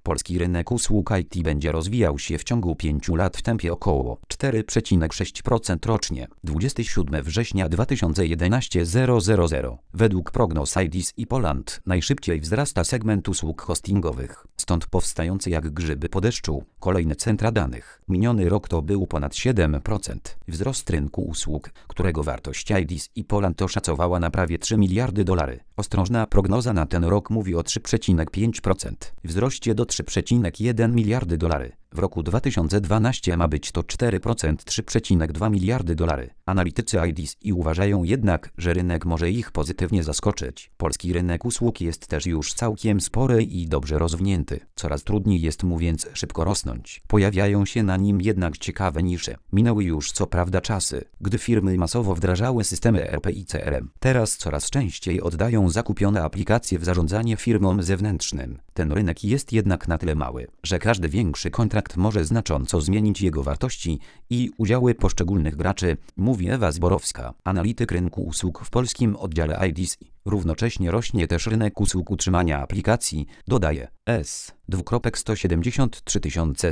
Polski rynek usług IT będzie rozwijał się w ciągu 5 lat w tempie około 4,6% rocznie. 27 września 2011 000. Według prognoz IDC i Poland najszybciej wzrasta segment usług hostingowych, stąd powstający jak grzyby po deszczu kolejne centra danych. Miniony rok to był ponad 7% wzrost rynku usług, którego wartość IDC i Poland oszacowała na prawie $3 miliardy. Ostrożna prognoza na ten rok mówi o 3,5% wzroście do $3,1 miliardy. W roku 2012 ma być to 4%, $3,2 miliardy. Analitycy IDC uważają jednak, że rynek może ich pozytywnie zaskoczyć. Polski rynek usług jest też już całkiem spory i dobrze rozwinięty. Coraz trudniej jest mu więc szybko rosnąć. Pojawiają się na nim jednak ciekawe nisze. Minęły już co prawda czasy, gdy firmy masowo wdrażały systemy ERP i CRM. Teraz coraz częściej oddają zakupione aplikacje w zarządzanie firmom zewnętrznym. Ten rynek jest jednak na tyle mały, że każdy większy kontrakt może znacząco zmienić jego wartości i udziały poszczególnych graczy, mówi Ewa Zborowska, analityk rynku usług w polskim oddziale IDC. Równocześnie rośnie też rynek usług utrzymania aplikacji, dodaje S:173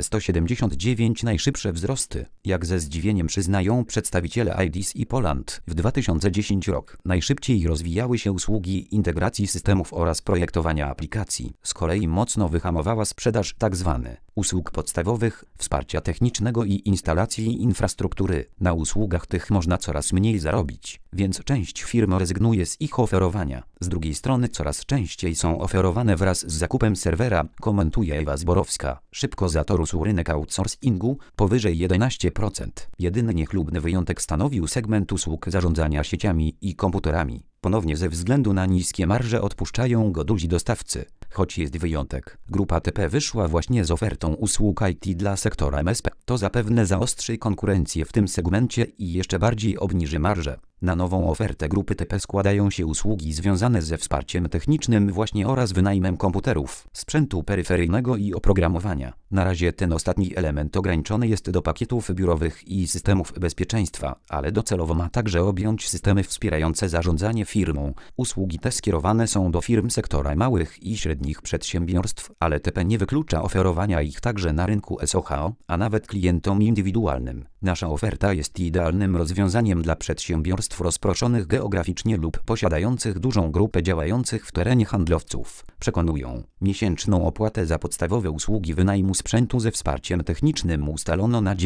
179 najszybsze wzrosty, jak ze zdziwieniem przyznają przedstawiciele IDC i Poland. W 2010 rok najszybciej rozwijały się usługi integracji systemów oraz projektowania aplikacji. Z kolei mocno wyhamowała sprzedaż tzw. usług podstawowych, wsparcia technicznego i instalacji infrastruktury. Na usługach tych można coraz mniej zarobić, więc część firm rezygnuje z ich oferowania. Z drugiej strony coraz częściej są oferowane wraz z zakupem serwera, komentuje Ewa Zborowska. Szybko zatorósł rynek outsourcingu, powyżej 11%. Jedyny niechlubny wyjątek stanowił segment usług zarządzania sieciami i komputerami. Ponownie ze względu na niskie marże odpuszczają go duzi dostawcy. Choć jest wyjątek. Grupa TP wyszła właśnie z ofertą usług IT dla sektora MSP. To zapewne zaostrzy konkurencję w tym segmencie i jeszcze bardziej obniży marże. Na nową ofertę grupy TP składają się usługi związane ze wsparciem technicznym właśnie oraz wynajmem komputerów, sprzętu peryferyjnego i oprogramowania. Na razie ten ostatni element ograniczony jest do pakietów biurowych i systemów bezpieczeństwa, ale docelowo ma także objąć systemy wspierające zarządzanie firmą. Usługi te skierowane są do firm sektora małych i średnich przedsiębiorstw, ale TP nie wyklucza oferowania ich także na rynku SOHO, a nawet klientom indywidualnym. Nasza oferta jest idealnym rozwiązaniem dla przedsiębiorstw rozproszonych geograficznie lub posiadających dużą grupę działających w terenie handlowców. Przekonują. Miesięczną opłatę za podstawowe usługi wynajmu sprzętu ze wsparciem technicznym ustalono na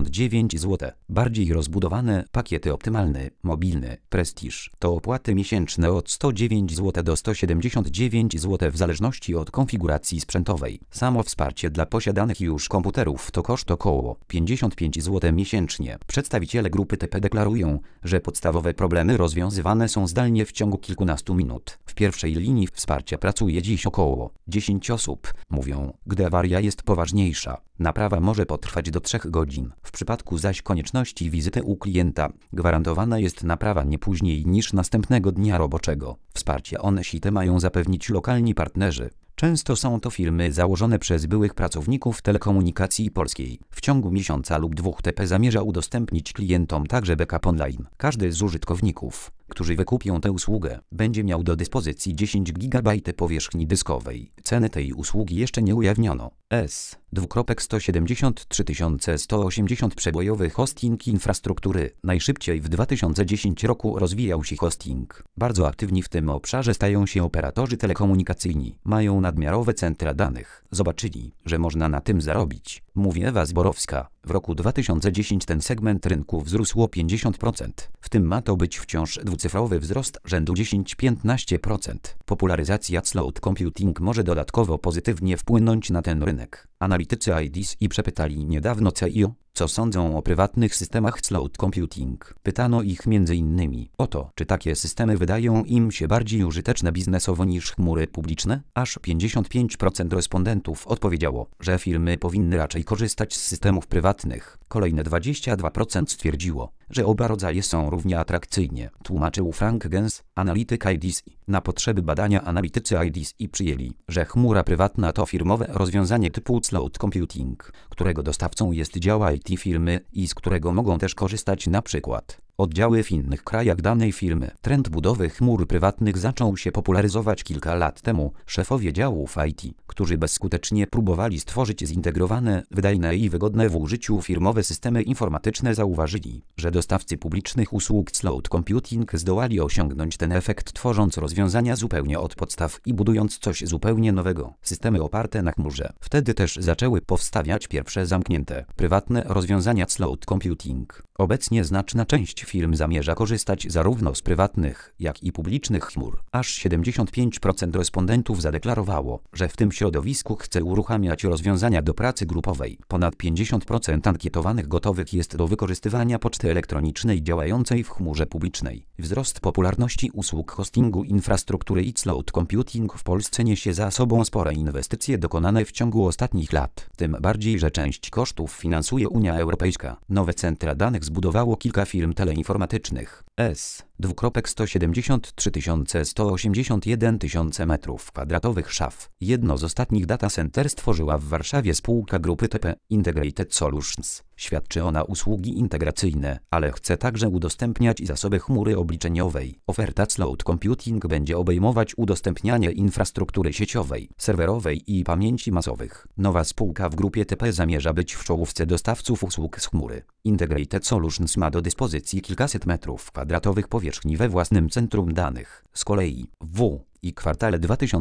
99 zł. Bardziej rozbudowane pakiety optymalny, mobilny, prestiż to opłaty miesięczne od 109 zł do 179 zł w zależności od konfiguracji sprzętowej. Samo wsparcie dla posiadanych już komputerów to koszt około 55 zł miesięcznie. Przedstawiciele grupy TP deklarują, że podstawowe problemy rozwiązywane są zdalnie w ciągu kilkunastu minut. W pierwszej linii wsparcia pracuje dziś około 10 osób. Mówią, gdy awaria jest poważniejsza, naprawa może potrwać do 3 godzin. W przypadku zaś konieczności wizyty u klienta, gwarantowana jest naprawa nie później niż następnego dnia roboczego. Wsparcie te mają zapewnić lokalni partnerzy. Często są to firmy założone przez byłych pracowników telekomunikacji polskiej. W ciągu miesiąca lub 2 TP zamierza udostępnić klientom także backup online. Każdy z użytkowników, którzy wykupią tę usługę, będzie miał do dyspozycji 10 GB powierzchni dyskowej. Ceny tej usługi jeszcze nie ujawniono. S:173 180 przebojowy hosting infrastruktury. Najszybciej w 2010 roku rozwijał się hosting. Bardzo aktywni w tym obszarze stają się operatorzy telekomunikacyjni. Mają nadmiarowe centra danych. Zobaczyli, że można na tym zarobić, mówi Ewa Zborowska. W roku 2010 ten segment rynku wzrósł o 50%. W tym ma to być wciąż dwucyfrowy wzrost rzędu 10-15%. Popularyzacja cloud computing może dodatkowo pozytywnie wpłynąć na ten rynek. Analitycy IDC przepytali niedawno CIO, co sądzą o prywatnych systemach cloud computing. Pytano ich m.in. o to, czy takie systemy wydają im się bardziej użyteczne biznesowo niż chmury publiczne. Aż 55% respondentów odpowiedziało, że firmy powinny raczej korzystać z systemów prywatnych. Kolejne 22% stwierdziło, że oba rodzaje są równie atrakcyjnie, tłumaczył Frank Gens, analityk IDC. Na potrzeby badania analitycy IDC przyjęli, że chmura prywatna to firmowe rozwiązanie typu cloud computing, którego dostawcą jest dział IT firmy i z którego mogą też korzystać np. oddziały w innych krajach danej firmy. Trend budowy chmur prywatnych zaczął się popularyzować kilka lat temu. Szefowie działów IT, którzy bezskutecznie próbowali stworzyć zintegrowane, wydajne i wygodne w użyciu firmowe systemy informatyczne, zauważyli, że dostawcy publicznych usług cloud computing zdołali osiągnąć ten efekt, tworząc rozwiązania zupełnie od podstaw i budując coś zupełnie nowego, systemy oparte na chmurze. Wtedy też zaczęły powstawać pierwsze zamknięte, prywatne rozwiązania cloud computing. Obecnie znaczna część firm zamierza korzystać zarówno z prywatnych, jak i publicznych chmur. Aż 75% respondentów zadeklarowało, że w tym środowisku chce uruchamiać rozwiązania do pracy grupowej. Ponad 50% ankietowanych gotowych jest do wykorzystywania poczty elektronicznej działającej w chmurze publicznej. Wzrost popularności usług hostingu infrastruktury i cloud computing w Polsce niesie za sobą spore inwestycje dokonane w ciągu ostatnich lat. Tym bardziej, że część kosztów finansuje Unia Europejska. Nowe centra danych zbudowało kilka firm teleinformatycznych. 173 181 tysiące m2 szaf. Jedno z ostatnich data center stworzyła w Warszawie spółka grupy TP Integrated Solutions. Świadczy ona usługi integracyjne, ale chce także udostępniać zasoby chmury obliczeniowej. Oferta cloud computing będzie obejmować udostępnianie infrastruktury sieciowej, serwerowej i pamięci masowych. Nowa spółka w grupie TP zamierza być w czołówce dostawców usług z chmury. Integrated Solutions ma do dyspozycji kilkaset metrów kwadratowych powierzchni we własnym centrum danych. Z kolei i kwartale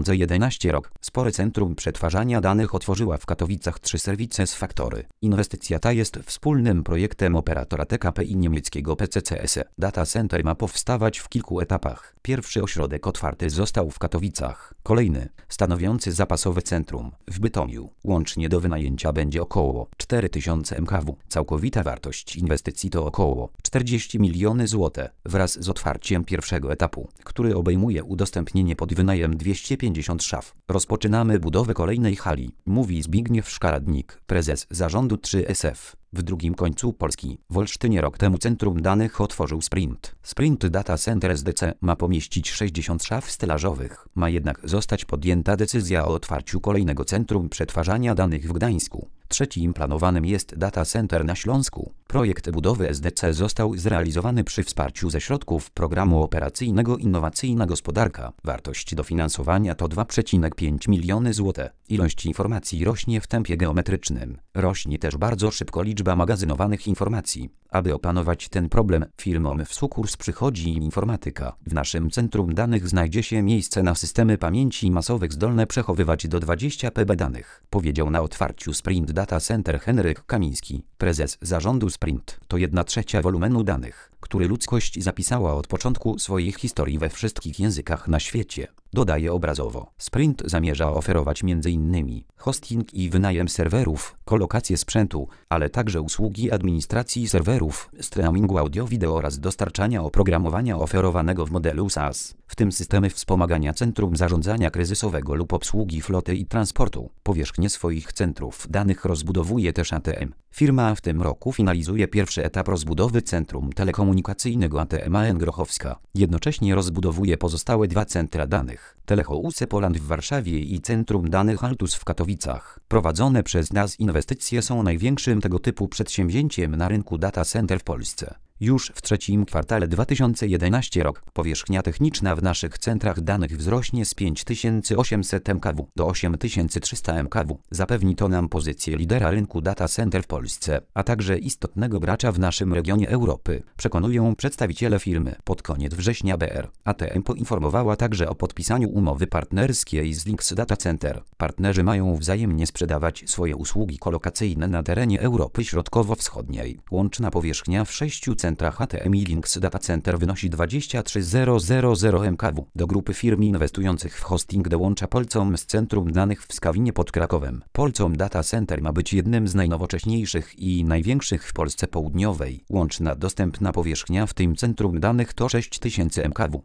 2011 rok spore centrum przetwarzania danych otworzyła w Katowicach 3 Services Factory. Inwestycja ta jest wspólnym projektem operatora TKP i niemieckiego PCCS. Data center ma powstawać w kilku etapach. Pierwszy ośrodek otwarty został w Katowicach. Kolejny, stanowiący zapasowe centrum, w Bytomiu. Łącznie do wynajęcia będzie około 4000 MKW. Całkowita wartość inwestycji to około 40 miliony złotych. Wraz z otwarciem pierwszego etapu, który obejmuje udostępnienie pod wynajem 250 szaf. Rozpoczynamy budowę kolejnej hali, mówi Zbigniew Szkaradnik, prezes zarządu 3SF. W drugim końcu Polski, w Olsztynie, rok temu centrum danych otworzył Sprint. Sprint Data Center SDC ma pomieścić 60 szaf stelażowych. Ma jednak zostać podjęta decyzja o otwarciu kolejnego centrum przetwarzania danych w Gdańsku. Trzecim planowanym jest Data Center na Śląsku. Projekt budowy SDC został zrealizowany przy wsparciu ze środków Programu Operacyjnego Innowacyjna Gospodarka. Wartość dofinansowania to 2,5 miliony złotych. Ilość informacji rośnie w tempie geometrycznym. Rośnie też bardzo szybko liczba magazynowanych informacji. Aby opanować ten problem, firmom w sukurs przychodzi informatyka. W naszym centrum danych znajdzie się miejsce na systemy pamięci masowych zdolne przechowywać do 20 PB danych, powiedział na otwarciu Sprint Data Center Henryk Kamiński, prezes zarządu Sprint. To 1/3 wolumenu danych, który ludzkość zapisała od początku swojej historii we wszystkich językach na świecie. Dodaje obrazowo. Sprint zamierza oferować m.in. hosting i wynajem serwerów, kolokację sprzętu, ale także usługi administracji serwerów, streamingu audio-wideo oraz dostarczania oprogramowania oferowanego w modelu SaaS, w tym systemy wspomagania centrum zarządzania kryzysowego lub obsługi floty i transportu. Powierzchnię swoich centrów danych rozbudowuje też ATM. Firma w tym roku finalizuje pierwszy etap rozbudowy centrum telekomunikacyjnego ATM AN Grochowska. Jednocześnie rozbudowuje pozostałe 2 centra danych. Telecho UC Poland w Warszawie i Centrum Danych Altus w Katowicach. Prowadzone przez nas inwestycje są największym tego typu przedsięwzięciem na rynku data center w Polsce. Już w trzecim kwartale 2011 rok powierzchnia techniczna w naszych centrach danych wzrośnie z 5800 MKW do 8300 MKW. Zapewni to nam pozycję lidera rynku data center w Polsce, a także istotnego gracza w naszym regionie Europy, przekonują przedstawiciele firmy. Pod koniec września BR ATM poinformowała także o podpisaniu umowy partnerskiej z Links Data Center. Partnerzy mają wzajemnie sprzedawać swoje usługi kolokacyjne na terenie Europy Środkowo-Wschodniej. Łączna powierzchnia w 6 centrach ATM i Links Data Center wynosi 23000 MKW. Do grupy firm inwestujących w hosting dołącza Polcom z Centrum Danych w Skawinie pod Krakowem. Polcom Data Center ma być jednym z najnowocześniejszych i największych w Polsce Południowej. Łączna dostępna powierzchnia w tym centrum danych to 6000 MKW.